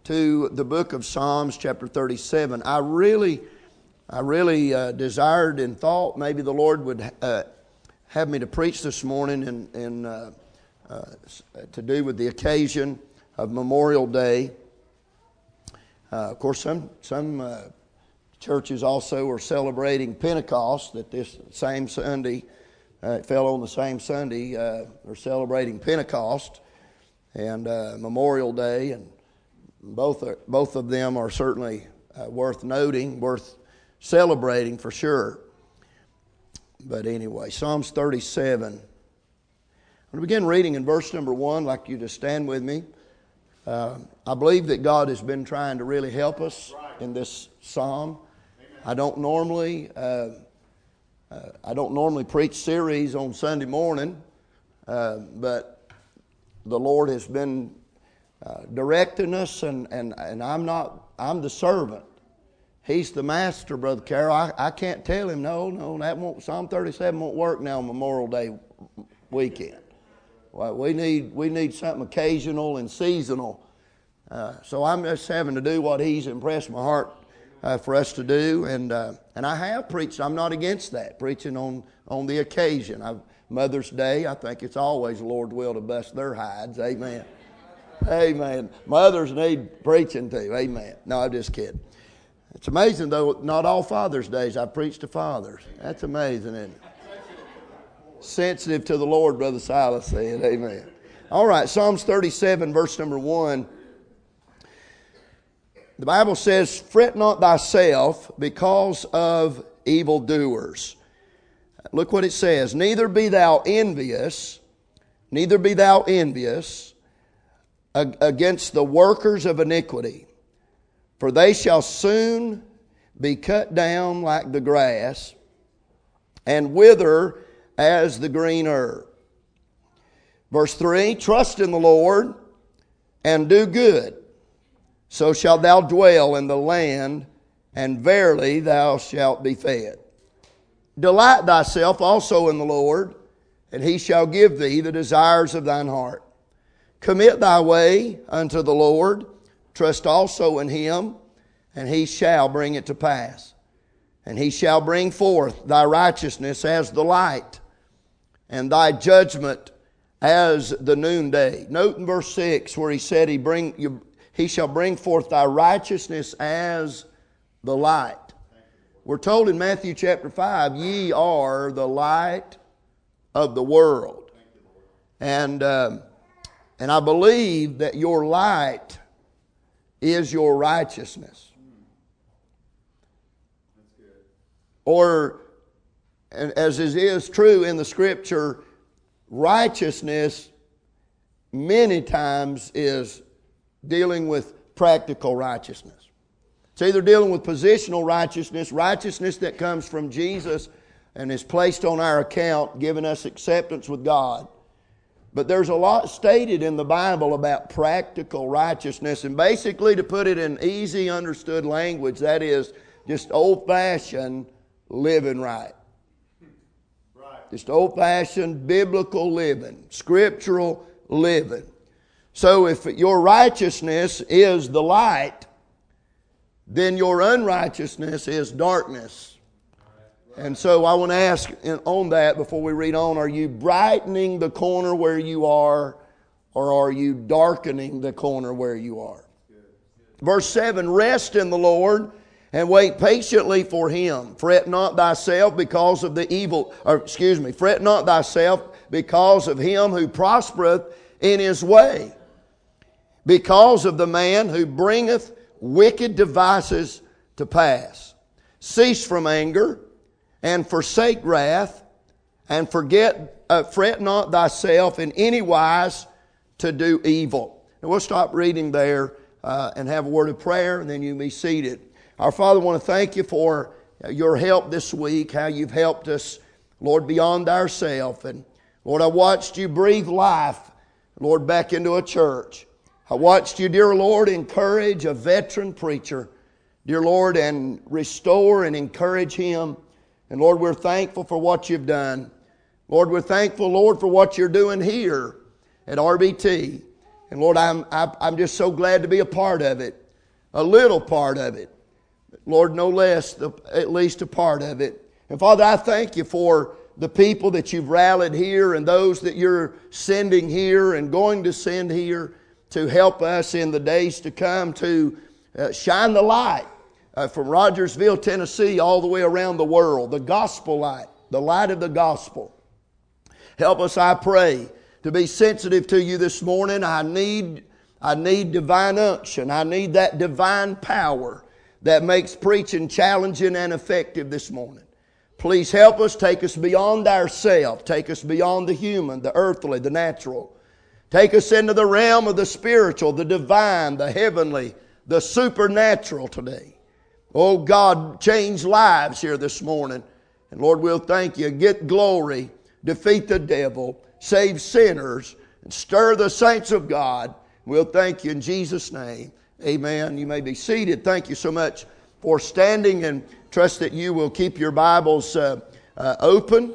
to the book of Psalms, chapter 37. I really desired and thought maybe the Lord would have me to preach this morning and to do with the occasion of Memorial Day. Of course, some churches also are celebrating Pentecost. That this same Sunday, it fell on the same Sunday. They're celebrating Pentecost and Memorial Day, and both of them are certainly worth noting, worth celebrating for sure. But anyway, Psalms 37. I'm going to begin reading in verse number 1. I'd like you to stand with me. I believe that God has been trying to really help us in this psalm. I don't normally preach series on Sunday morning, but the Lord has been directing us, and I'm the servant. He's the master, Brother Carroll. I can't tell him, no, that won't. Psalm 37 won't work now on Memorial Day weekend. Well, we need something occasional and seasonal. So I'm just having to do what He's impressed my heart for us to do, and I have preached. I'm not against that, preaching on the occasion. Mother's Day, I think it's always the Lord's will to bust their hides. Amen. Amen. Mothers need preaching too. Amen. No, I'm just kidding. It's amazing, though, not all Father's Days I've preached to fathers. That's amazing, isn't it? Sensitive to the Lord, Brother Silas said. Amen. All right, Psalms 37, verse number 1. The Bible says, "Fret not thyself because of evildoers." Look what it says. Neither be thou envious against the workers of iniquity, for they shall soon be cut down like the grass, and wither as the green herb. Verse 3, "Trust in the Lord, and do good, so shalt thou dwell in the land, and verily thou shalt be fed. Delight thyself also in the Lord, and He shall give thee the desires of thine heart. Commit thy way unto the Lord, trust also in Him, and He shall bring it to pass. And He shall bring forth thy righteousness as the light, and thy judgment as the noonday." Note in verse 6 where He said He shall bring forth thy righteousness as the light. We're told in Matthew chapter 5, "Ye are the light of the world." And I believe that your light is your righteousness. Or, as is true in the Scripture, righteousness many times is dealing with practical righteousness. It's either dealing with positional righteousness, righteousness that comes from Jesus and is placed on our account, giving us acceptance with God. But there's a lot stated in the Bible about practical righteousness, and basically, to put it in easy understood language, that is just old-fashioned living right. Just old-fashioned biblical living, scriptural living. So if your righteousness is the light, then your unrighteousness is darkness. And so I want to ask on that before we read on, are you brightening the corner where you are, or are you darkening the corner where you are? Verse 7, "Rest in the Lord and wait patiently for Him. Fret not thyself because of fret not thyself because of him who prospereth in his way, because of the man who bringeth wicked devices to pass. Cease from anger, and forsake wrath, and fret not thyself in any wise to do evil." And we'll stop reading there and have a word of prayer, and then you be seated. Our Father, I want to thank You for Your help this week, how You've helped us, Lord, beyond ourselves. And Lord, I watched You breathe life, Lord, back into a church. I watched You, dear Lord, encourage a veteran preacher, dear Lord, and restore and encourage him. And Lord, we're thankful for what You've done. Lord, we're thankful, Lord, for what You're doing here at RBT. And Lord, I'm just so glad to be a part of it, a little part of it. Lord, no less, at least a part of it. And Father, I thank you for the people that you've rallied here and those that you're sending here and going to send here to help us in the days to come to shine the light from Rogersville, Tennessee, all the way around the world. The gospel light, the light of the gospel. Help us, I pray, to be sensitive to you this morning. I need divine unction. I need that divine power that makes preaching challenging and effective this morning. Please help us. Take us beyond ourselves. Take us beyond the human, the earthly, the natural. Take us into the realm of the spiritual, the divine, the heavenly, the supernatural today. Oh God, change lives here this morning. And Lord, we'll thank you. Get glory, defeat the devil, save sinners, and stir the saints of God. We'll thank you in Jesus' name. Amen. You may be seated. Thank you so much for standing, and trust that you will keep your Bibles open.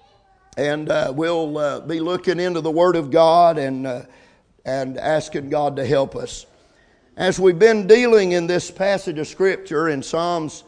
And we'll be looking into the Word of God and asking God to help us. As we've been dealing in this passage of Scripture in Psalms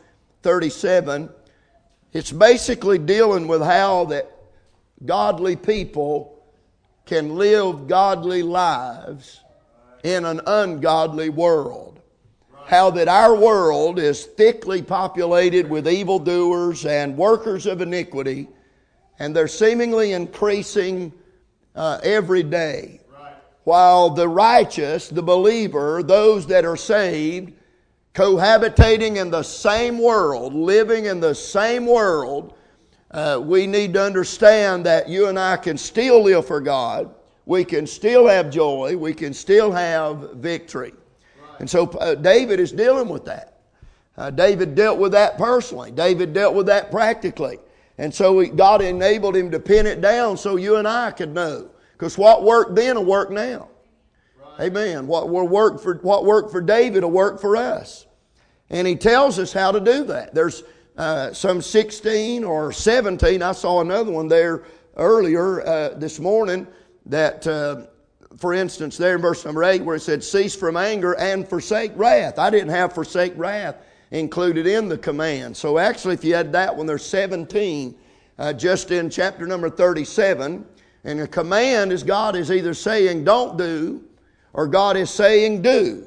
37, it's basically dealing with how that godly people can live godly lives in an ungodly world. How that our world is thickly populated with evildoers and workers of iniquity, and they're seemingly increasing every day. While the righteous, the believer, those that are saved, cohabitating in the same world, living in the same world, we need to understand that you and I can still live for God. We can still have joy. We can still have victory. And so David is dealing with that. David dealt with that personally. David dealt with that practically. And so God enabled him to pin it down so you and I could know. Because what worked then will work now. Right. Amen. What worked for David will work for us. And he tells us how to do that. There's some 16 or 17. I saw another one there earlier this morning that, for instance, there in verse number 8 where it said, cease from anger and forsake wrath. I didn't have forsake wrath included in the command. So actually, if you had that one, there's 17 just in chapter number 37. And the command is God is either saying don't do or God is saying do.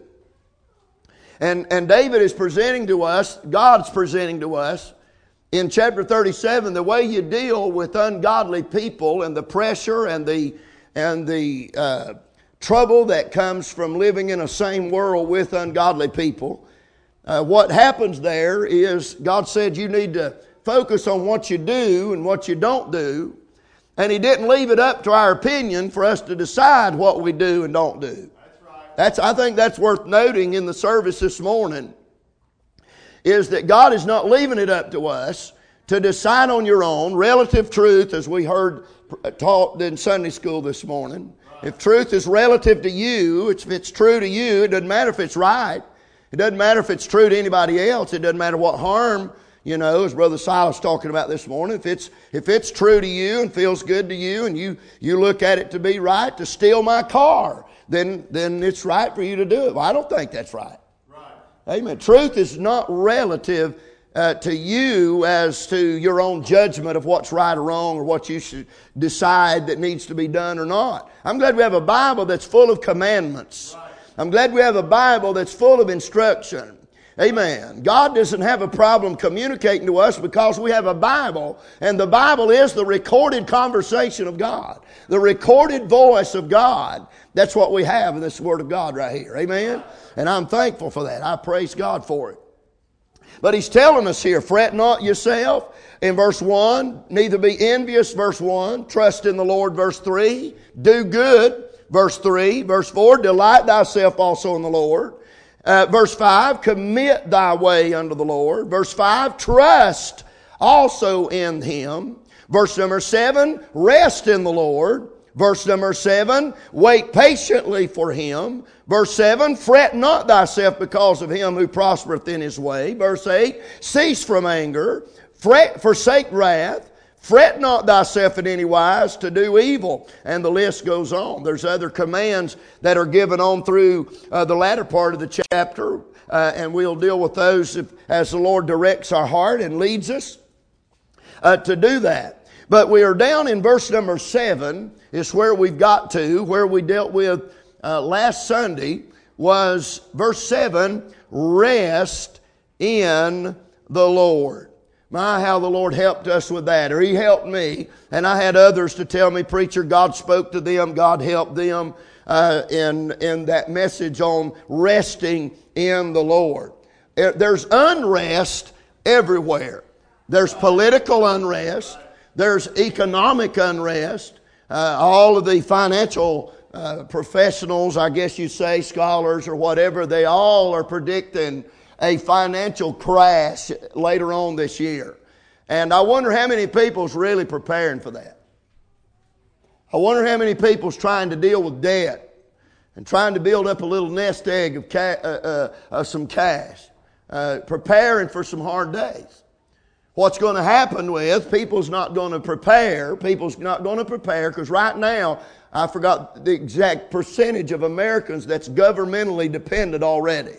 And David is presenting to us, God's presenting to us in chapter 37 the way you deal with ungodly people and the pressure and the trouble that comes from living in a same world with ungodly people. What happens there is God said you need to focus on what you do and what you don't do. And He didn't leave it up to our opinion for us to decide what we do and don't do. That's right. I think that's worth noting in the service this morning, is that God is not leaving it up to us to decide on your own relative truth, as we heard taught in Sunday school this morning. Right. If truth is relative to you, if it's true to you, it doesn't matter if it's right. It doesn't matter if it's true to anybody else. It doesn't matter what harm, as Brother Silas talking about this morning. If it's true to you and feels good to you and you look at it to be right to steal my car, then it's right for you to do it. Well, I don't think that's right. Right. Amen. Truth is not relative to you as to your own judgment of what's right or wrong or what you should decide that needs to be done or not. I'm glad we have a Bible that's full of commandments. Right. I'm glad we have a Bible that's full of instruction. Amen. God doesn't have a problem communicating to us because we have a Bible, and the Bible is the recorded conversation of God, the recorded voice of God. That's what we have in this Word of God right here. Amen. And I'm thankful for that. I praise God for it. But He's telling us here, fret not yourself in verse 1, neither be envious, verse 1, trust in the Lord, verse 3, do good, verse 3, verse 4, delight thyself also in the Lord. Verse 5, commit thy way unto the Lord. Verse 5, trust also in Him. Verse number 7, rest in the Lord. Verse number 7, wait patiently for Him. Verse 7, fret not thyself because of him who prospereth in his way. Verse 8, cease from anger, forsake wrath, Fret not thyself in any wise to do evil. And the list goes on. There's other commands that are given on through the latter part of the chapter. And we'll deal with those as the Lord directs our heart and leads us to do that. But we are down in verse number 7. Is where we've got to. Where we dealt with last Sunday was verse 7. Rest in the Lord. My, how the Lord helped us with that. Or He helped me. And I had others to tell me, preacher, God spoke to them. God helped them in that message on resting in the Lord. There's unrest everywhere. There's political unrest. There's economic unrest. All of the financial professionals, I guess you say, scholars or whatever, they all are predicting a financial crash later on this year. And I wonder how many people's really preparing for that. I wonder how many people's trying to deal with debt and trying to build up a little nest egg of some cash, preparing for some hard days. What's going to happen with people's not going to prepare. People's not going to prepare because right now, I forgot the exact percentage of Americans that's governmentally dependent already.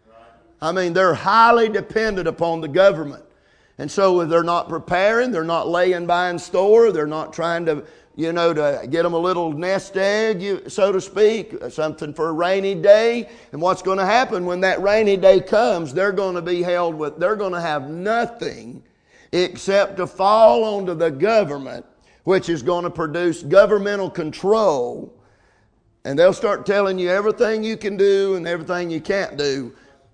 I mean, they're highly dependent upon the government. And so they're not preparing, they're not laying by in store, they're not trying to, to get them a little nest egg, so to speak, something for a rainy day. And what's going to happen when that rainy day comes, they're going to be they're going to have nothing except to fall onto the government, which is going to produce governmental control. And they'll start telling you everything you can do and everything you can't do.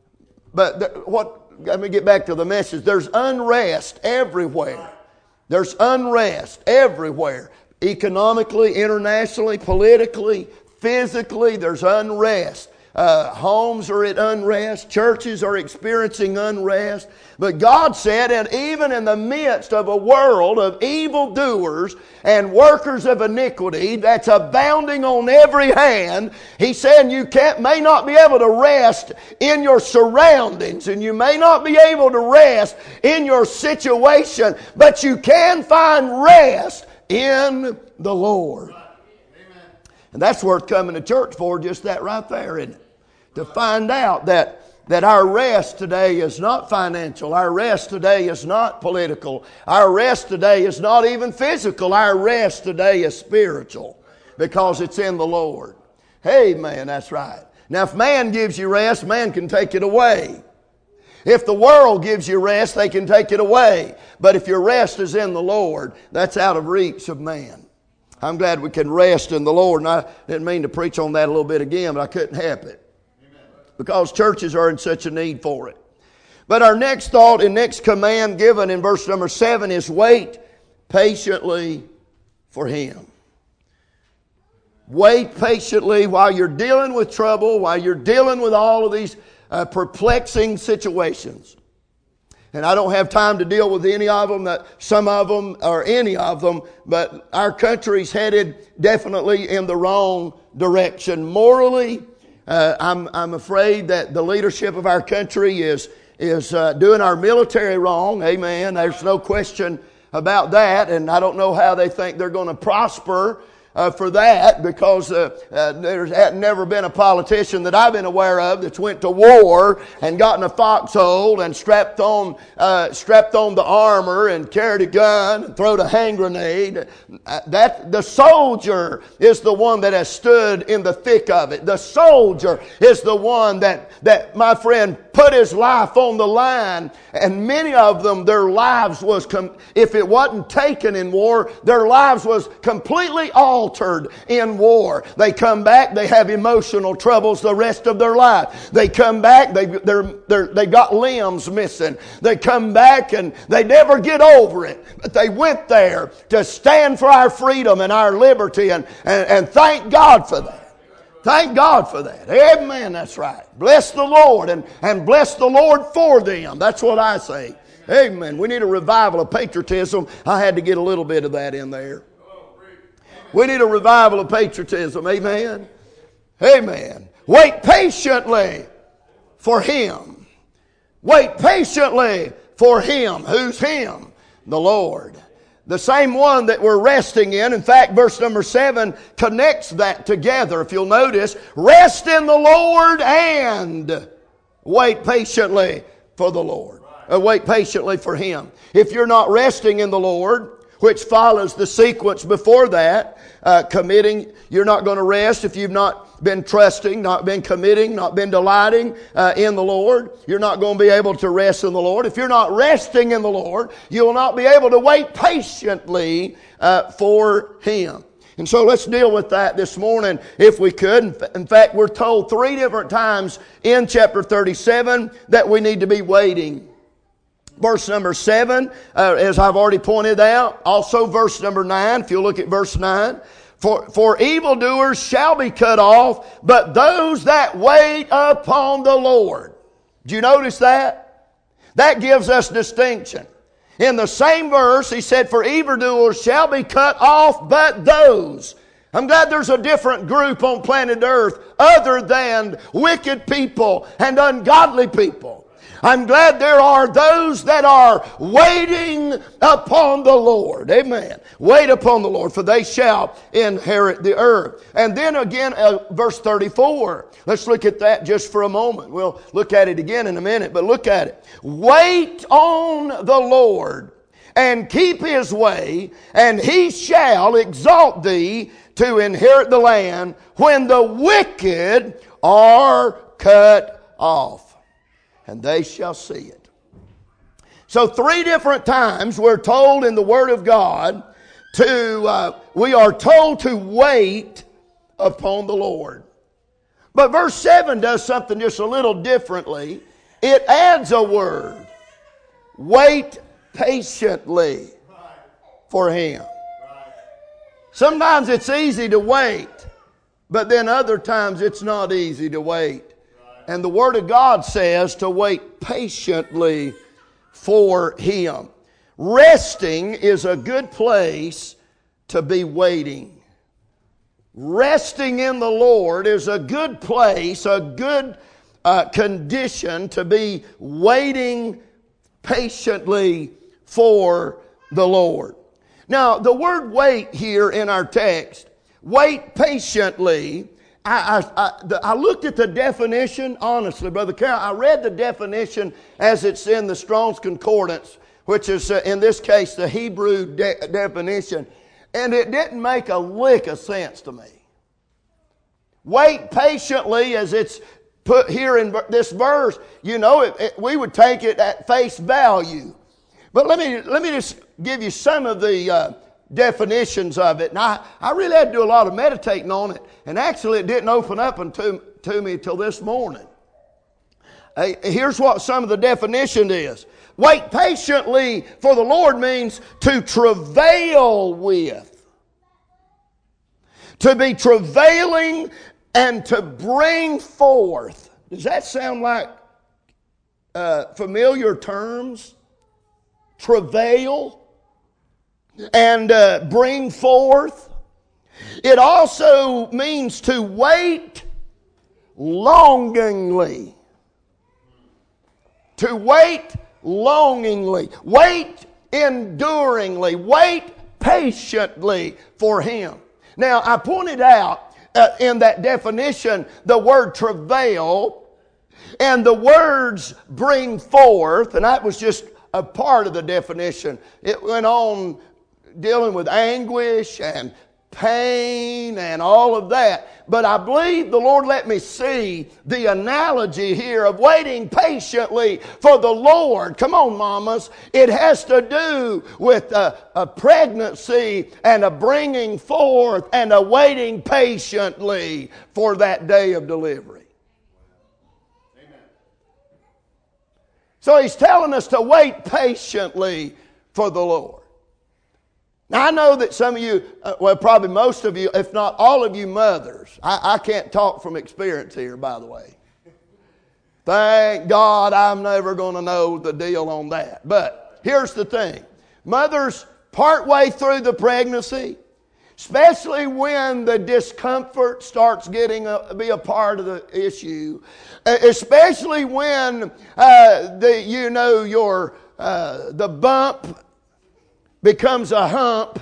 But let me get back to the message. There's unrest everywhere. There's unrest everywhere. Economically, internationally, politically, physically, there's unrest. Homes are at unrest. Churches are experiencing unrest. But God said, and even in the midst of a world of evildoers and workers of iniquity that's abounding on every hand, He said you may not be able to rest in your surroundings, and you may not be able to rest in your situation, but you can find rest in the Lord. And that's worth coming to church for, just that right there, isn't it? To find out that our rest today is not financial. Our rest today is not political. Our rest today is not even physical. Our rest today is spiritual because it's in the Lord. Hey, man, that's right. Now, if man gives you rest, man can take it away. If the world gives you rest, they can take it away. But if your rest is in the Lord, that's out of reach of man. I'm glad we can rest in the Lord. And I didn't mean to preach on that a little bit again, but I couldn't help it. Because churches are in such a need for it. But our next thought and next command given in verse number 7 is wait patiently for Him. Wait patiently while you're dealing with trouble, while you're dealing with all of these perplexing situations. And I don't have time to deal with any of them, some of them or any of them, but our country's headed definitely in the wrong direction morally. I'm afraid that the leadership of our country is doing our military wrong. Amen. There's no question about that. And I don't know how they think they're going to prosper for that, because there had never been a politician that I've been aware of that's went to war and gotten a foxhole and strapped on the armor and carried a gun and thrown a hand grenade. That the soldier is the one that has stood in the thick of it. The soldier is the one that my friend put his life on the line, and many of them, their lives was if it wasn't taken in war, their lives was completely altered in war. They come back, they have emotional troubles the rest of their life. They come back, they got limbs missing. They come back and they never get over it. But they went there to stand for our freedom and our liberty, and thank God for that. Thank God for that. Amen, that's right. Bless the Lord and bless the Lord for them. That's what I say. Amen. We need a revival of patriotism. I had to get a little bit of that in there. We need a revival of patriotism. Amen. Amen. Wait patiently for Him. Wait patiently for Him. Who's Him? The Lord. The same one that we're resting in. In fact, verse number 7 connects that together. If you'll notice, rest in the Lord and wait patiently for the Lord. Wait patiently for Him. If you're not resting in the Lord, which follows the sequence before that, committing, you're not going to rest if you've not been trusting, not been committing, not been delighting in the Lord. You're not going to be able to rest in the Lord. If you're not resting in the Lord, you will not be able to wait patiently for Him. And so let's deal with that this morning if we could. In fact, we're told 3 different times in chapter 37 that we need to be waiting. Verse number 7, as I've already pointed out. Also verse number 9, if you look at verse 9. For evildoers shall be cut off, but those that wait upon the Lord. Do you notice that? That gives us distinction. In the same verse, he said, for evildoers shall be cut off, but those. I'm glad there's a different group on planet Earth other than wicked people and ungodly people. I'm glad there are those that are waiting upon the Lord. Amen. Wait upon the Lord, for they shall inherit the earth. And then again, verse 34. Let's look at that just for a moment. We'll look at it again in a minute, but look at it. Wait on the Lord and keep His way, and He shall exalt thee to inherit the land when the wicked are cut off. And they shall see it. So 3 different times we're told in the Word of God we are told to wait upon the Lord. But verse 7 does something just a little differently. It adds a word. Wait patiently for Him. Sometimes it's easy to wait, but then other times it's not easy to wait. And the Word of God says to wait patiently for Him. Resting is a good place to be waiting. Resting in the Lord is a good place, a good condition to be waiting patiently for the Lord. Now, the word wait here in our text, wait patiently, I looked at the definition, honestly, Brother Carroll. I read the definition as it's in the Strong's Concordance, which is, in this case, the Hebrew definition, and it didn't make a lick of sense to me. Wait patiently, as it's put here in this verse, we would take it at face value. But let me just give you some of the definitions of it. And I really had to do a lot of meditating on it. And actually it didn't open up to me until this morning. Here's what some of the definition is. Wait patiently for the Lord means to travail with. To be travailing and to bring forth. Does that sound like familiar terms? Travail and bring forth. It also means to wait longingly. To wait longingly. Wait enduringly. Wait patiently for Him. Now, I pointed out in that definition the word travail and the words bring forth, and that was just a part of the definition. It went on dealing with anguish and pain and all of that. But I believe the Lord let me see the analogy here of waiting patiently for the Lord. Come on, mamas. It has to do with a pregnancy and a bringing forth and a waiting patiently for that day of delivery. Amen. So He's telling us to wait patiently for the Lord. Now, I know that some of you, probably most of you, if not all of you mothers, I can't talk from experience here, by the way. Thank God I'm never going to know the deal on that. But here's the thing. Mothers, partway through the pregnancy, especially when the discomfort starts getting be a part of the issue, especially when the bump becomes a hump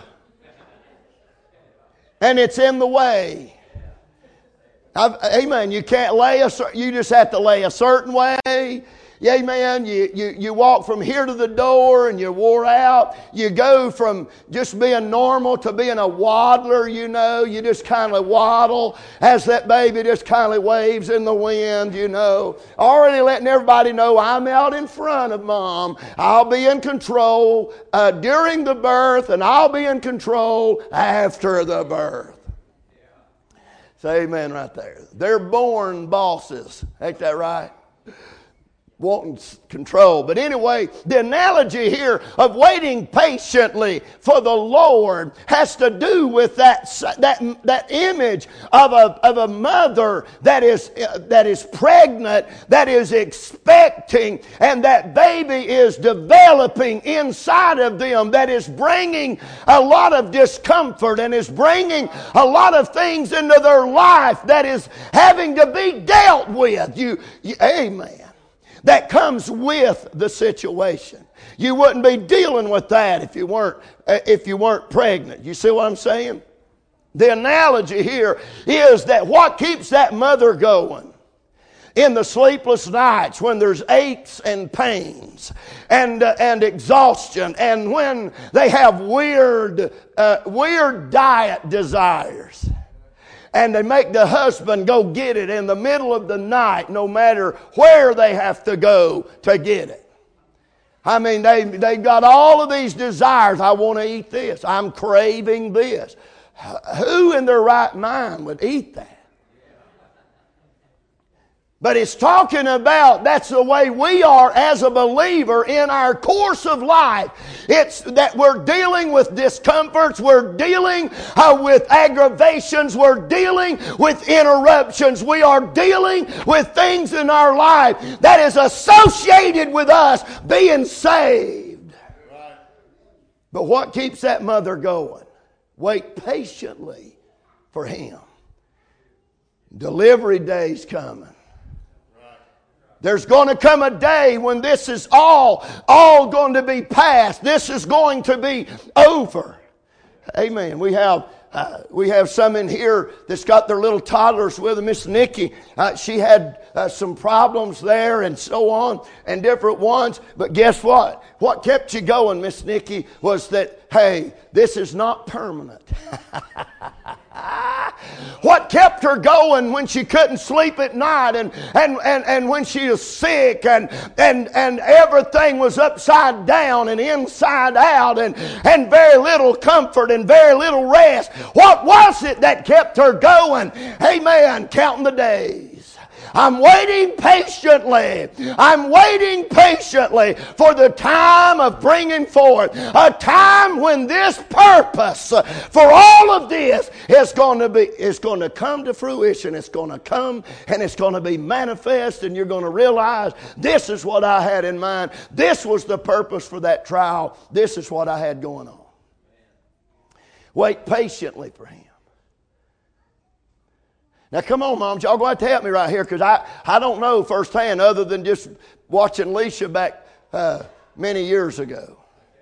and it's in the way. Amen. You can't you just have to lay a certain way. Amen. You walk from here to the door and you're wore out. You go from just being normal to being a waddler, you know. You just kind of waddle as that baby just kind of waves in the wind, you know. Already letting everybody know I'm out in front of Mom. I'll be in control during the birth, and I'll be in control after the birth. Say amen right there. They're born bosses. Ain't that right? Wanting control. But anyway, the analogy here of waiting patiently for the Lord has to do with that image of a mother that is pregnant, that is expecting, and that baby is developing inside of them, that is bringing a lot of discomfort and is bringing a lot of things into their life that is having to be dealt with. Amen. That comes with the situation. You wouldn't be dealing with that if you weren't pregnant. You see what I'm saying? The analogy here is that what keeps that mother going in the sleepless nights when there's aches and pains and exhaustion, and when they have weird diet desires. And they make the husband go get it in the middle of the night, no matter where they have to go to get it. I mean, they got all of these desires. I want to eat this. I'm craving this. Who in their right mind would eat that? But it's talking about that's the way we are as a believer in our course of life. It's that we're dealing with discomforts, we're dealing with aggravations, we're dealing with interruptions, we are dealing with things in our life that is associated with us being saved. But what keeps that mother going? Wait patiently for him. Delivery day's coming. There's going to come a day when this is all going to be past. This is going to be over. Amen. We have some in here that's got their little toddlers with them. Miss Nikki, she had some problems there and so on, and different ones. But guess what? What kept you going, Miss Nikki, was that, hey, this is not permanent. What kept her going when she couldn't sleep at night and when she was sick and everything was upside down and inside out and very little comfort and very little rest. What was it that kept her going? Amen. Counting the days. I'm waiting patiently. I'm waiting patiently for the time of bringing forth. A time when this purpose for all of this is going to come to fruition. It's going to come and it's going to be manifest, and you're going to realize this is what I had in mind. This was the purpose for that trial. This is what I had going on. Wait patiently for him. Now, come on, moms. Y'all going to have to help me right here, because I don't know firsthand other than just watching Leisha back many years ago.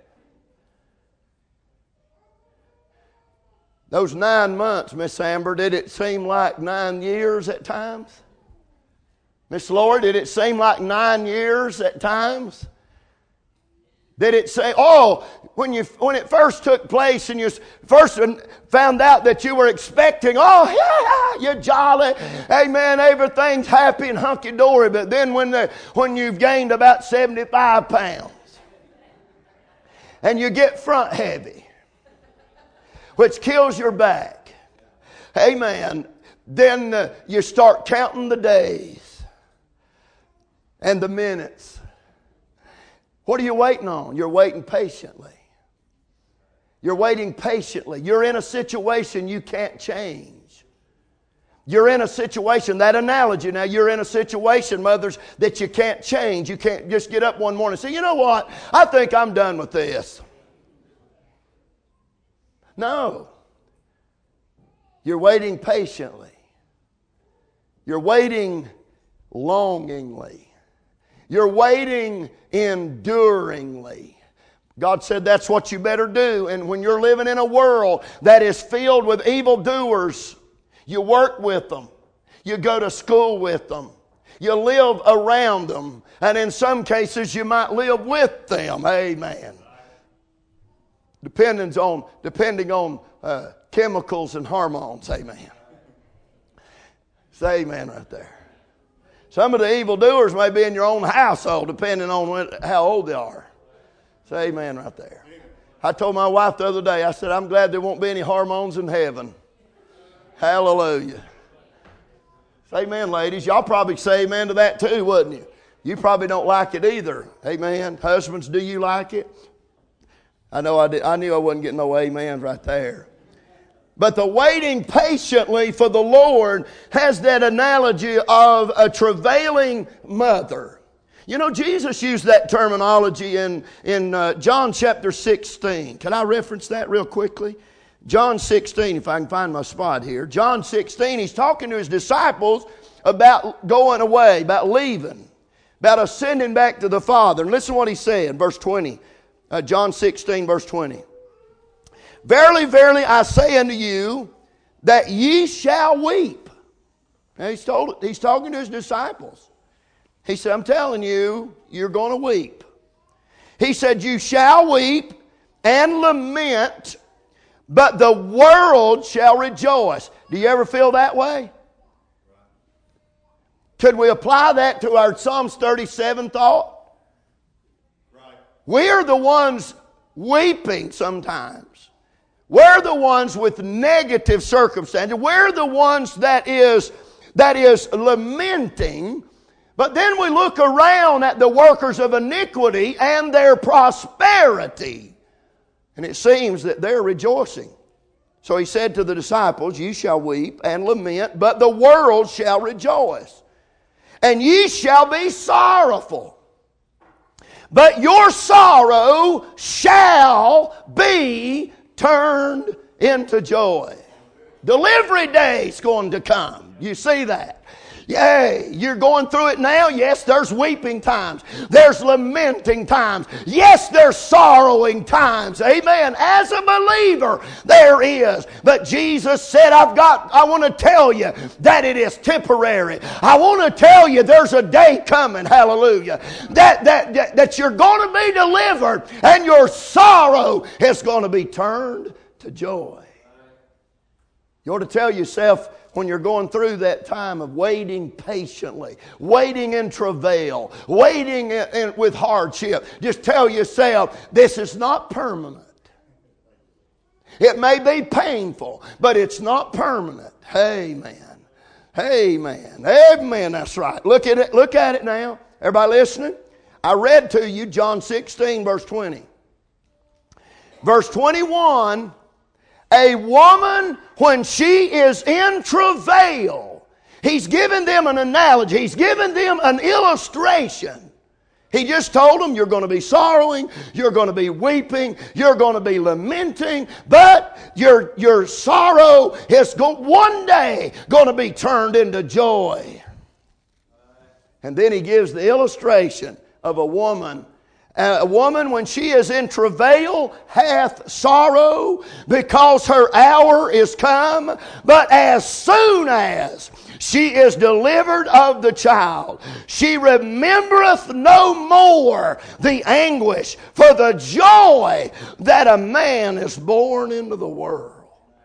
Those 9 months, Miss Amber, did it seem like 9 years at times? Miss Lord, did it seem like 9 years at times? Did it say, when it first took place and you first found out that you were expecting, you're jolly, amen, everything's happy and hunky-dory, but then when you've gained about 75 pounds and you get front heavy, which kills your back, amen, then you start counting the days and the minutes. What are you waiting on? You're waiting patiently. You're waiting patiently. You're in a situation you can't change. You're in a situation, that analogy now, you're in a situation, mothers, that you can't change. You can't just get up one morning and say, you know what? I think I'm done with this. No. You're waiting patiently. You're waiting longingly. You're waiting enduringly. God said that's what you better do. And when you're living in a world that is filled with evildoers, you work with them. You go to school with them. You live around them. And in some cases, you might live with them. Amen. Depending on chemicals and hormones. Amen. Say amen right there. Some of the evildoers may be in your own household, depending on how old they are. Say amen right there. I told my wife the other day, I said, I'm glad there won't be any hormones in heaven. Hallelujah. Say amen, ladies. Y'all probably say amen to that too, wouldn't you? You probably don't like it either. Amen. Husbands, do you like it? I know I did. I knew I wasn't getting no amen right there. But the waiting patiently for the Lord has that analogy of a travailing mother. You know, Jesus used that terminology in John chapter 16. Can I reference that real quickly? John 16, if I can find my spot here. John 16, he's talking to his disciples about going away, about leaving, about ascending back to the Father. And listen to what he said, verse 20. John 16, verse 20. Verily, verily, I say unto you, that ye shall weep. Now he's talking to his disciples. He said, I'm telling you, you're going to weep. He said, you shall weep and lament, but the world shall rejoice. Do you ever feel that way? Could we apply that to our Psalms 37 thought? We're the ones weeping sometimes. We're the ones with negative circumstances. We're the ones that is lamenting. But then we look around at the workers of iniquity and their prosperity. And it seems that they're rejoicing. So he said to the disciples, you shall weep and lament, but the world shall rejoice. And ye shall be sorrowful. But your sorrow shall be turned into joy. Delivery day is going to come. You see that? Yay, you're going through it now. Yes, there's weeping times. There's lamenting times. Yes, there's sorrowing times. Amen. As a believer, there is. But Jesus said, I want to tell you that it is temporary. I want to tell you there's a day coming, hallelujah, that you're going to be delivered and your sorrow is going to be turned to joy. You ought to tell yourself, when you're going through that time of waiting patiently, waiting in travail, waiting with hardship, just tell yourself, this is not permanent. It may be painful, but it's not permanent. Amen. Amen. Amen. That's right. Look at it now. Everybody listening? I read to you John 16, verse 20. Verse 21, a woman, when she is in travail, he's given them an analogy. He's given them an illustration. He just told them, you're going to be sorrowing, you're going to be weeping, you're going to be lamenting, but your sorrow is one day going to be turned into joy. And then he gives the illustration of a woman. A woman, when she is in travail, hath sorrow, because her hour is come. But as soon as she is delivered of the child, she remembereth no more the anguish for the joy that a man is born into the world.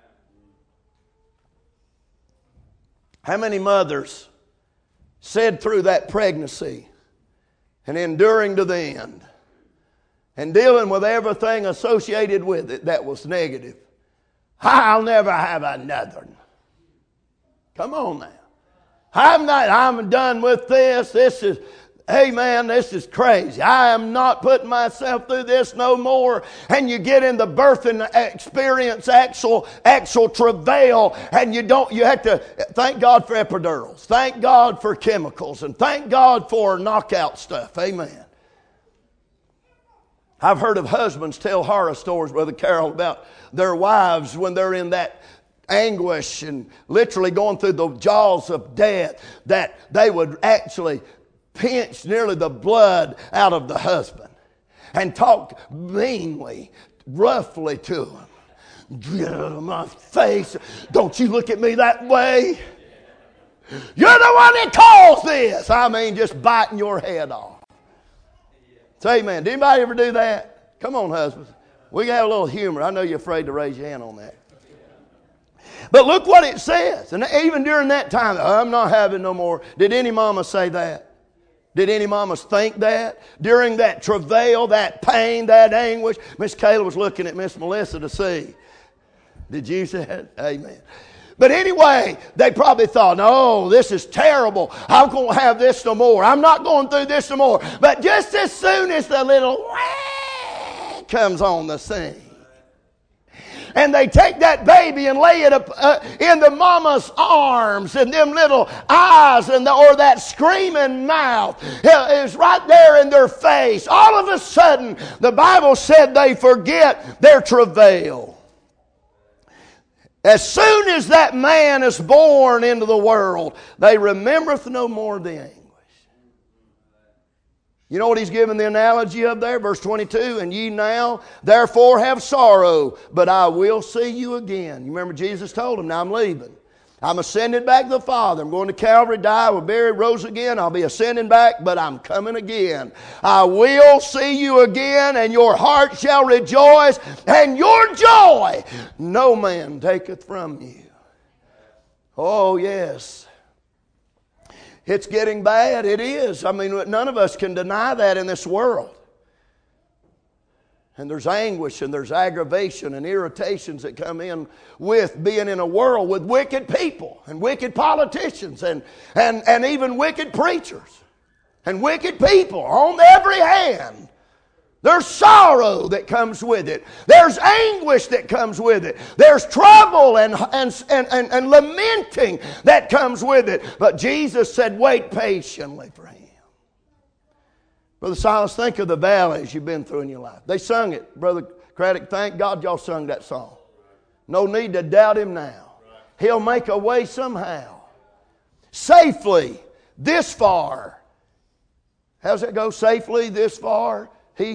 How many mothers said through that pregnancy and enduring to the end, and dealing with everything associated with it that was negative, I'll never have another. Come on now. I'm done with this. This is crazy. I am not putting myself through this no more. And you get in the birthing experience, actual travail, and you have to thank God for epidurals. Thank God for chemicals, and thank God for knockout stuff. Amen. I've heard of husbands tell horror stories, Brother Carroll, about their wives when they're in that anguish and literally going through the jaws of death, that they would actually pinch nearly the blood out of the husband. and talked meanly, roughly to him. Get out of my face. Don't you look at me that way. You're the one that caused this. I mean, just biting your head off. Say amen. Did anybody ever do that? Come on, husbands. We can have a little humor. I know you're afraid to raise your hand on that. But look what it says. And even during that time, I'm not having no more. Did any mama say that? Did any mamas think that? During that travail, that pain, that anguish, Miss Kayla was looking at Miss Melissa to see. Did you say that? Amen. But anyway, they probably thought, no, this is terrible. I'm going to have this no more. I'm not going through this no more. But just as soon as the little comes on the scene, and they take that baby and lay it in the mama's arms, and them little eyes or that screaming mouth is right there in their face. All of a sudden, the Bible said they forget their travail. As soon as that man is born into the world, they remembereth no more the anguish. You know what he's giving the analogy of there? Verse 22, and ye now therefore have sorrow, but I will see you again. You remember Jesus told him, now I'm leaving. I'm ascending back to the Father. I'm going to Calvary, die, was buried, rose again. I'll be ascending back, but I'm coming again. I will see you again, and your heart shall rejoice, and your joy no man taketh from you. Oh, yes. It's getting bad. It is. I mean, none of us can deny that in this world. And there's anguish and there's aggravation and irritations that come in with being in a world with wicked people and wicked politicians and even wicked preachers and wicked people on every hand. There's sorrow that comes with it. There's anguish that comes with it. There's trouble and lamenting that comes with it. But Jesus said, wait patiently for Him. Brother Silas, think of the valleys you've been through in your life. They sung it. Brother Craddock, thank God y'all sung that song. No need to doubt Him now. He'll make a way somehow. Safely, this far. How's that go? Safely, this far.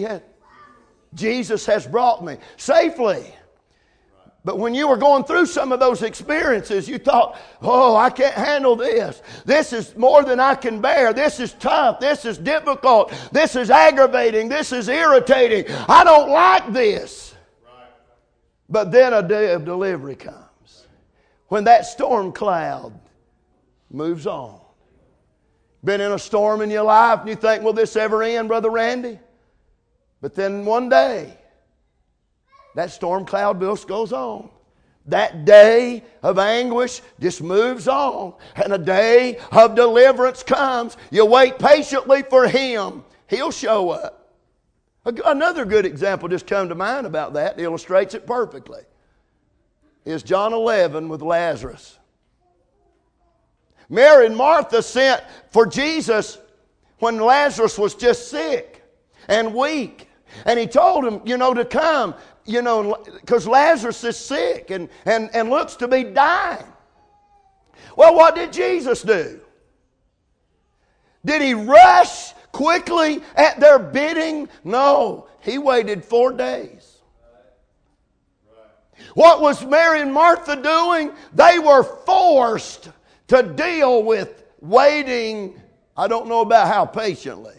Jesus has brought me safely. But when you were going through some of those experiences, you thought, oh, I can't handle this. This is more than I can bear. This is tough. This is difficult. This is aggravating. This is irritating. I don't like this. But then a day of delivery comes. When that storm cloud moves on. Been in a storm in your life and you think, will this ever end, Brother Randy? But then one day, that storm cloud just goes on. That day of anguish just moves on. And a day of deliverance comes. You wait patiently for Him. He'll show up. Another good example just come to mind about that, illustrates it perfectly, is John 11 with Lazarus. Mary and Martha sent for Jesus when Lazarus was just sick and weak. And He told him, to come, because Lazarus is sick and looks to be dying. Well, what did Jesus do? Did He rush quickly at their bidding? No, He waited 4 days. What was Mary and Martha doing? They were forced to deal with waiting. I don't know about how patiently.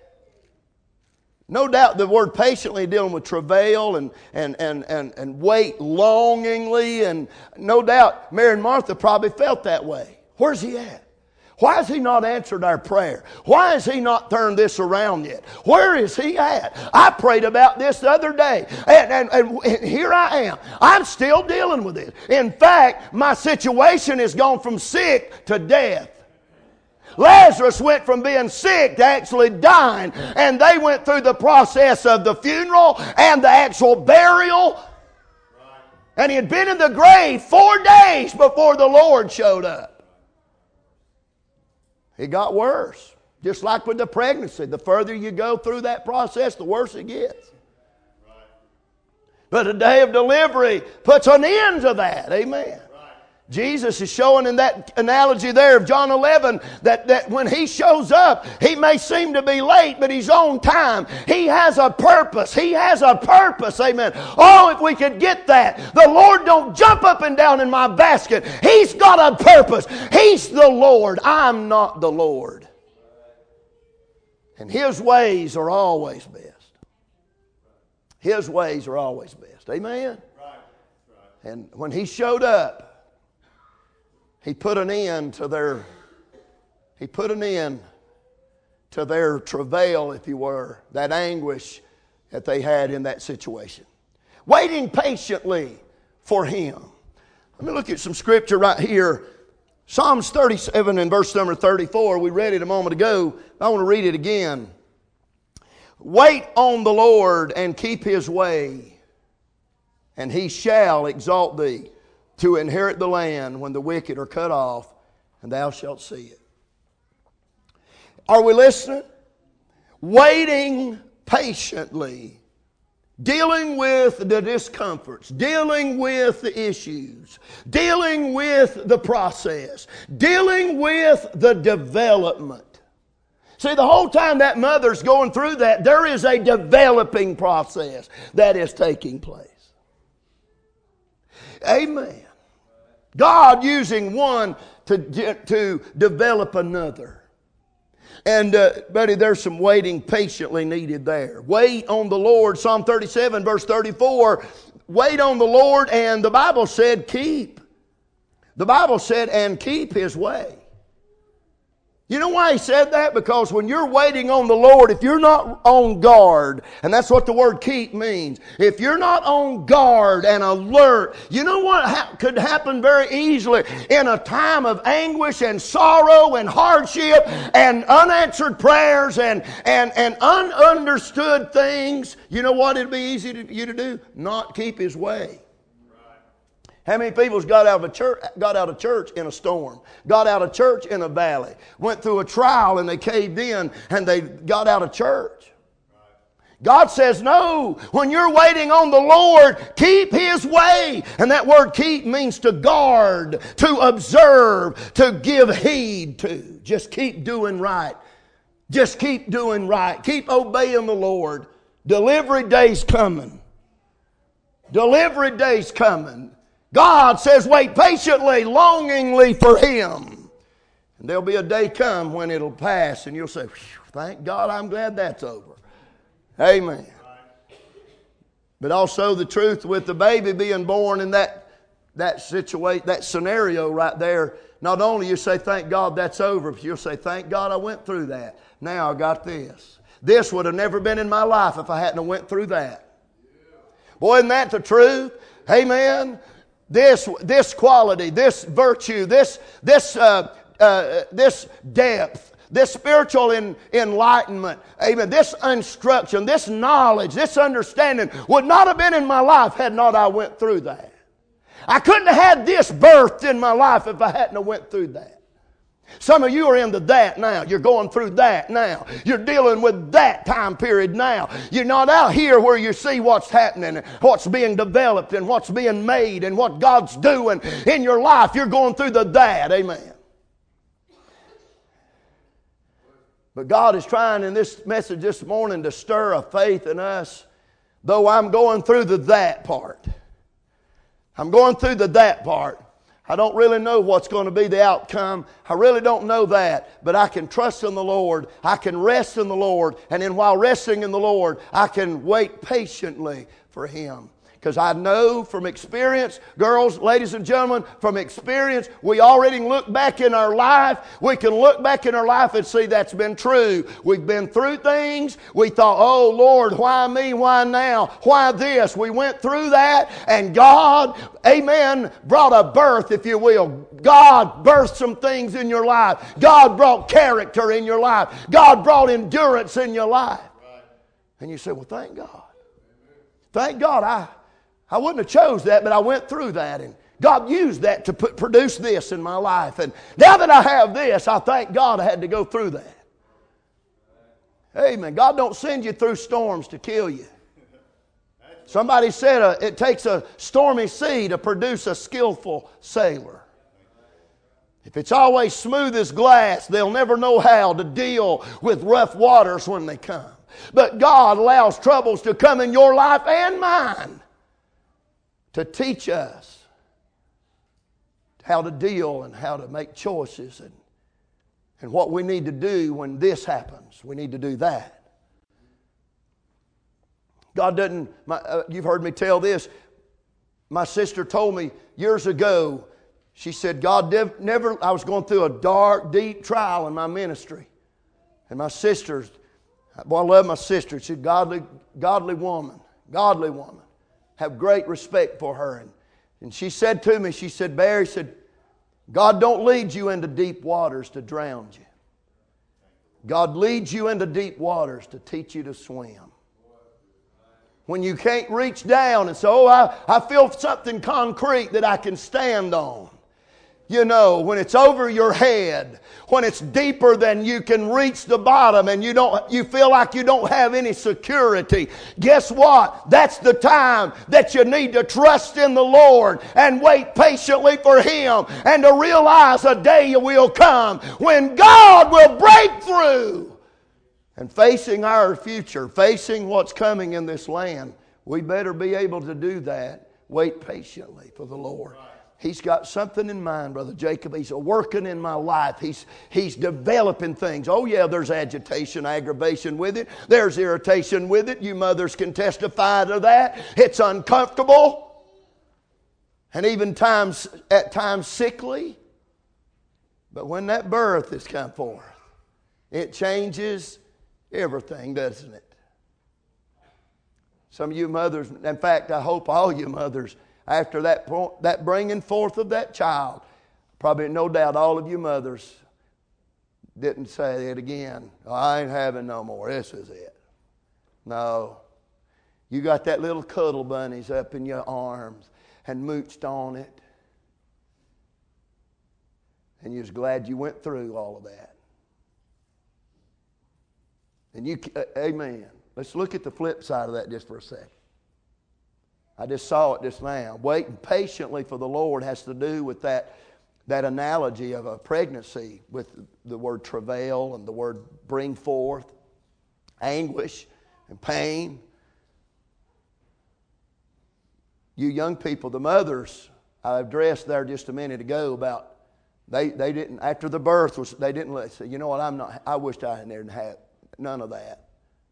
No doubt the word patiently dealing with travail and wait longingly. And no doubt Mary and Martha probably felt that way. Where's He at? Why has He not answered our prayer? Why has He not turned this around yet? Where is He at? I prayed about this the other day. And here I am. I'm still dealing with it. In fact, my situation has gone from sick to death. Lazarus went from being sick to actually dying. And they went through the process of the funeral and the actual burial. And he had been in the grave 4 days before the Lord showed up. It got worse. Just like with the pregnancy. The further you go through that process, the worse it gets. But a day of delivery puts an end to that. Amen. Jesus is showing in that analogy there of John 11 that when He shows up, He may seem to be late, but He's on time. He has a purpose. He has a purpose. Amen. Oh, if we could get that. The Lord don't jump up and down in my basket. He's got a purpose. He's the Lord. I'm not the Lord. And His ways are always best. His ways are always best. Amen? And when He showed up, He put an end to their travail, if you were, that anguish that they had in that situation. Waiting patiently for Him. Let me look at some scripture right here. Psalms 37 and verse number 34. We read it a moment ago. I want to read it again. Wait on the Lord and keep His way, and He shall exalt thee to inherit the land when the wicked are cut off, and thou shalt see it. Are we listening? Waiting patiently, dealing with the discomforts, dealing with the issues, dealing with the process, dealing with the development. See, the whole time that mother's going through that, there is a developing process that is taking place. Amen. God using one to develop another. And, buddy, there's some waiting patiently needed there. Wait on the Lord. Psalm 37, verse 34. Wait on the Lord, and the Bible said keep. The Bible said, and keep His way. You know why He said that? Because when you're waiting on the Lord, if you're not on guard, and that's what the word keep means, if you're not on guard and alert, you know what could happen very easily in a time of anguish and sorrow and hardship and unanswered prayers and ununderstood things. You know what it'd be easy for you to do? Not keep His way. How many people's got out of church in a storm, got out of church in a valley, went through a trial and they caved in and they got out of church? God says, no, when you're waiting on the Lord, keep His way. And that word keep means to guard, to observe, to give heed to. Just keep doing right. Just keep doing right. Keep obeying the Lord. Delivery day's coming. Delivery day's coming. God says, wait patiently, longingly for Him. And there'll be a day come when it'll pass and you'll say, thank God, I'm glad that's over. Amen. But also the truth with the baby being born in that situation, that scenario right there, not only you say, thank God that's over, but you'll say, thank God I went through that. Now I got this. This would have never been in my life if I hadn't went through that. Boy, isn't that the truth? Amen. This quality, this virtue, this depth, this spiritual enlightenment, amen, this instruction, this knowledge, this understanding would not have been in my life had not I went through that. I couldn't have had this birthed in my life if I hadn't went through that. Some of you are into that now. You're going through that now. You're dealing with that time period now. You're not out here where you see what's happening, and what's being developed, and what's being made, and what God's doing in your life. You're going through the that. Amen. But God is trying in this message this morning to stir a faith in us, though I'm going through the that part. I'm going through the that part. I don't really know what's going to be the outcome. I really don't know that. But I can trust in the Lord. I can rest in the Lord. And then while resting in the Lord, I can wait patiently for Him. Because I know from experience, girls, ladies and gentlemen, from experience, we already look back in our life. We can look back in our life and see that's been true. We've been through things. We thought, oh Lord, why me? Why now? Why this? We went through that, and God, amen, brought a birth, if you will. God birthed some things in your life. God brought character in your life. God brought endurance in your life. And you say, well, thank God. Thank God I wouldn't have chose that, but I went through that, and God used that to produce this in my life. And now that I have this, I thank God I had to go through that. Amen. God don't send you through storms to kill you. Somebody said it takes a stormy sea to produce a skillful sailor. If it's always smooth as glass, they'll never know how to deal with rough waters when they come. But God allows troubles to come in your life and mine to teach us how to deal and how to make choices and what we need to do when this happens. We need to do that. God doesn't, you've heard me tell this. My sister told me years ago, she said, God never, I was going through a dark, deep trial in my ministry. And my sisters, boy, I love my sister. She's a godly woman. Have great respect for her. And she said to me, she said, Barry, God don't lead you into deep waters to drown you. God leads you into deep waters to teach you to swim. When you can't reach down and say, oh, I feel something concrete that I can stand on. You know, when it's over your head, when it's deeper than you can reach the bottom and you feel like you don't have any security. Guess what? That's the time that you need to trust in the Lord and wait patiently for Him and to realize a day will come when God will break through. And facing our future, facing what's coming in this land, we better be able to do that. Wait patiently for the Lord. He's got something in mind, Brother Jacob. He's working in my life. He's developing things. Oh yeah, there's agitation, aggravation with it. There's irritation with it. You mothers can testify to that. It's uncomfortable. And even at times sickly. But when that birth has come forth, it changes everything, doesn't it? Some of you mothers, in fact, I hope all you mothers, after that bringing forth of that child, probably no doubt all of you mothers didn't say it again. Oh, I ain't having no more. This is it. No. You got that little cuddle bunnies up in your arms and mooched on it. And you're glad you went through all of that. And amen. Let's look at the flip side of that just for a second. I just saw it just now. Waiting patiently for the Lord has to do with that analogy of a pregnancy with the word travail and the word bring forth, anguish and pain. You young people, the mothers, I addressed there just a minute ago about they didn't, after the birth, they didn't say, you know what, I wished I didn't have none of that.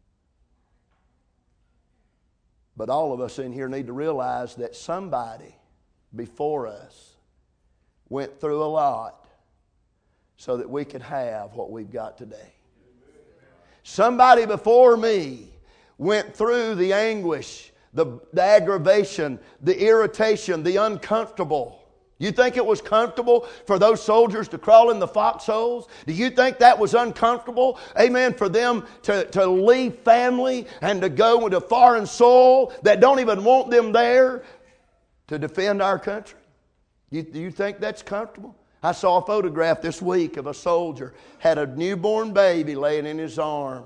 But all of us in here need to realize that somebody before us went through a lot so that we could have what we've got today. Somebody before me went through the anguish, the aggravation, the irritation, the uncomfortable. You think it was comfortable for those soldiers to crawl in the foxholes? Do you think that was uncomfortable? Amen. For them to leave family and to go into foreign soil that don't even want them there to defend our country? Do you think that's comfortable? I saw a photograph this week of a soldier had a newborn baby laying in his arm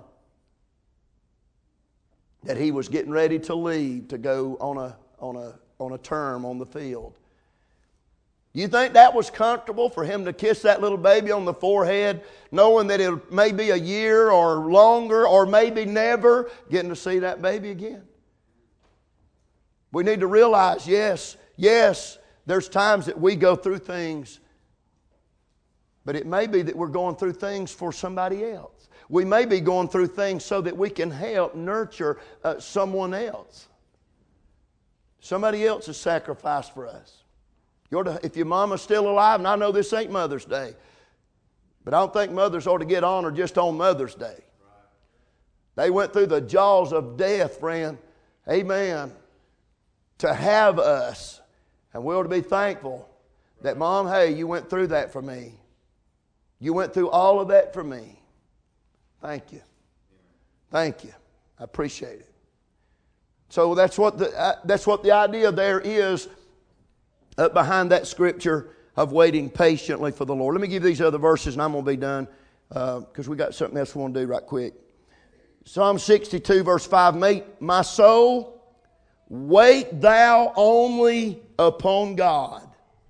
that he was getting ready to leave to go on a term on the field. You think that was comfortable for him to kiss that little baby on the forehead, knowing that it may be a year or longer or maybe never getting to see that baby again? We need to realize, yes, there's times that we go through things, but it may be that we're going through things for somebody else. We may be going through things so that we can help nurture someone else. Somebody else has sacrificed for us. If your mama's still alive, and I know this ain't Mother's Day, but I don't think mothers ought to get honored just on Mother's Day. They went through the jaws of death, friend. Amen. To have us. And we ought to be thankful that, Mom, hey, you went through that for me. You went through all of that for me. Thank you. Thank you. I appreciate it. So that's what the idea there is behind that scripture of waiting patiently for the Lord. Let me give these other verses and I'm going to be done because we got something else we want to do right quick. Psalm 62 verse 5, my soul, wait thou only upon God.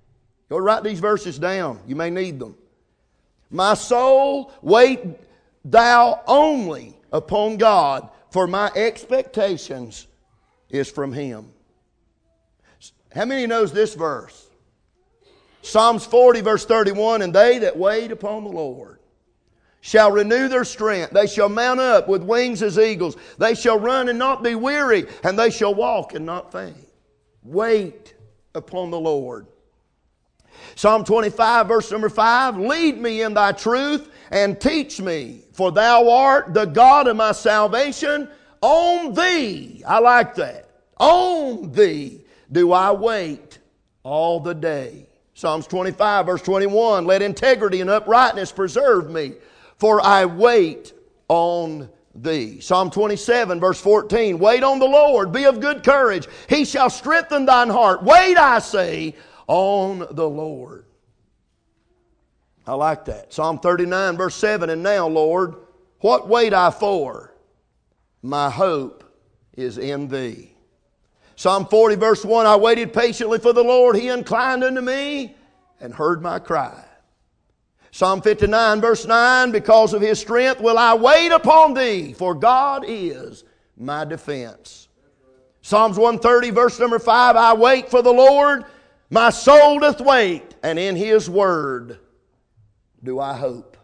Go write these verses down. You may need them. My soul, wait thou only upon God, for my expectations is from Him. How many knows this verse? Psalms 40 verse 31, and they that wait upon the Lord shall renew their strength. They shall mount up with wings as eagles. They shall run and not be weary, and they shall walk and not faint. Wait upon the Lord. Psalm 25 verse number 5, lead me in thy truth and teach me, for thou art the God of my salvation. On thee, I like that, on thee do I wait all the day. Psalms 25 verse 21, let integrity and uprightness preserve me, for I wait on thee. Psalm 27 verse 14, wait on the Lord, be of good courage. He shall strengthen thine heart. Wait, I say, on the Lord. I like that. Psalm 39 verse 7, and now, Lord, what wait I for? My hope is in thee. Psalm 40 verse 1, I waited patiently for the Lord. He inclined unto me and heard my cry. Psalm 59 verse 9, because of His strength will I wait upon thee, for God is my defense. Psalms 130 verse number 5, I wait for the Lord. My soul doth wait, and in His word do I hope.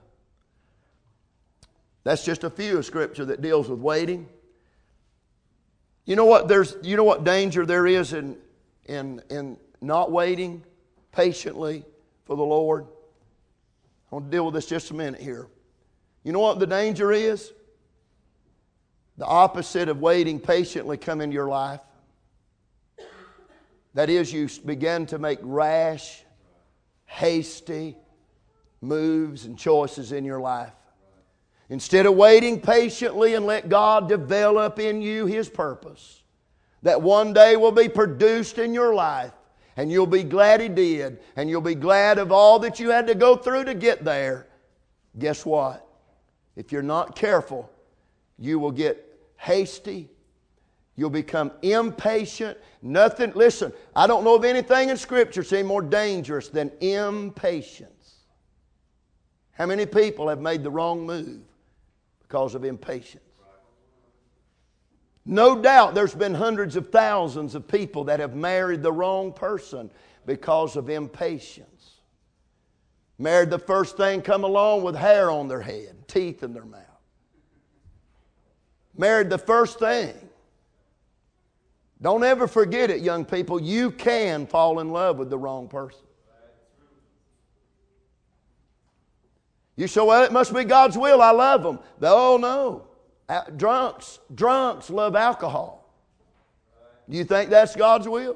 That's just a few of Scripture that deals with waiting. You know what danger there is in not waiting patiently for the Lord? I want to deal with this just a minute here. You know what the danger is? The opposite of waiting patiently come into your life. That is, you begin to make rash, hasty moves and choices in your life. Instead of waiting patiently and let God develop in you His purpose, that one day will be produced in your life, and you'll be glad He did, and you'll be glad of all that you had to go through to get there. Guess what? If you're not careful, you will get hasty. You'll become impatient. Listen, I don't know of anything in Scripture that's any more dangerous than impatience. How many people have made the wrong move because of impatience? No doubt there's been hundreds of thousands of people that have married the wrong person because of impatience. Married the first thing come along with hair on their head, teeth in their mouth. Married the first thing. Don't ever forget it, young people. You can fall in love with the wrong person. You say, well, it must be God's will. I love them. Oh, no. Drunks love alcohol. Do you think that's God's will?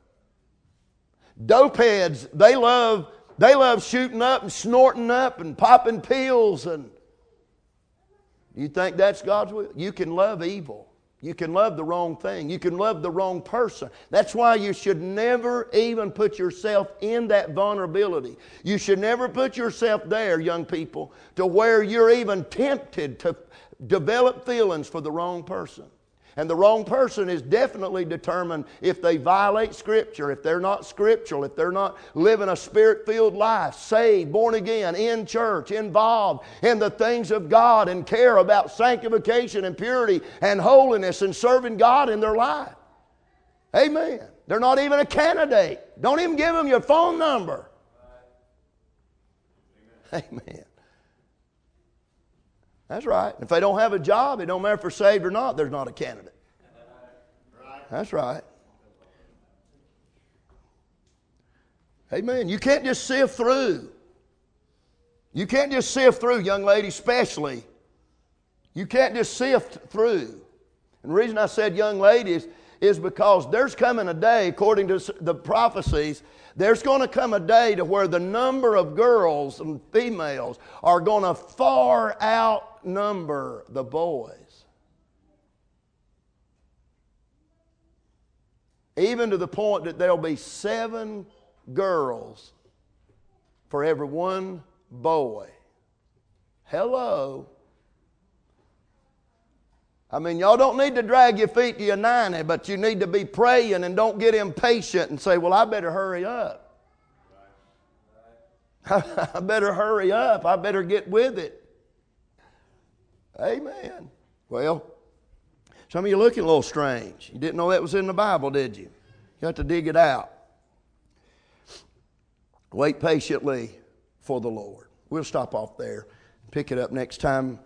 Dopeheads, they love shooting up and snorting up and popping pills. And do you think that's God's will? You can love evil. You can love the wrong thing. You can love the wrong person. That's why you should never even put yourself in that vulnerability. You should never put yourself there, young people, to where you're even tempted to develop feelings for the wrong person. And the wrong person is definitely determined if they violate Scripture, if they're not scriptural, if they're not living a Spirit-filled life, saved, born again, in church, involved in the things of God, and care about sanctification and purity and holiness and serving God in their life. Amen. They're not even a candidate. Don't even give them your phone number. Amen. That's right. If they don't have a job, it don't matter if they're saved or not, there's not a candidate. That's right. Amen. You can't just sift through. You can't just sift through, young ladies especially. You can't just sift through. And the reason I said young ladies is because there's coming a day, according to the prophecies, there's going to come a day to where the number of girls and females are going to far outnumber the boys. Even to the point that there'll be 7 girls for every 1 boy. Hello. I mean, y'all don't need to drag your feet to your 90, but you need to be praying and don't get impatient and say, well, I better hurry up. I better hurry up. I better get with it. Amen. Well, some of you looking a little strange. You didn't know that was in the Bible, did you? You have to dig it out. Wait patiently for the Lord. We'll stop off there. Pick it up next time.